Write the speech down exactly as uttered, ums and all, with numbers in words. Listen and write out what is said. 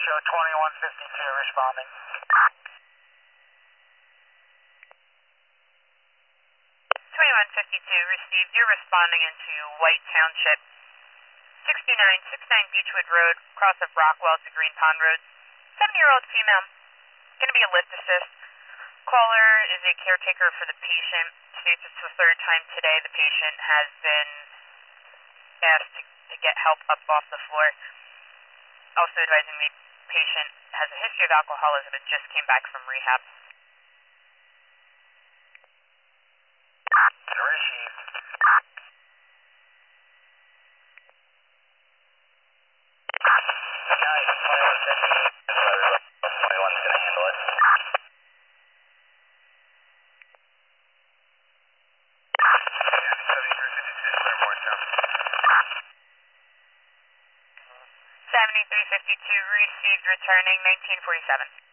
show twenty-one fifty-two responding. twenty-one fifty-two received. You're responding into White Township. sixty-nine sixty-nine Beechwood Road, cross of Rockwell to Green Pond Road. seventy-year-old female. Going to be a lift assist. Caller is a caretaker for the patient. States it's the third time today the patient has been asked to, to get help up off the floor. Also advising the patient has a history of alcoholism and just came back from rehab. Received. Guys, twenty-one fifty-eight. twenty-one's going to handle it. seventy-three fifty-two received, returning nineteen forty-seven.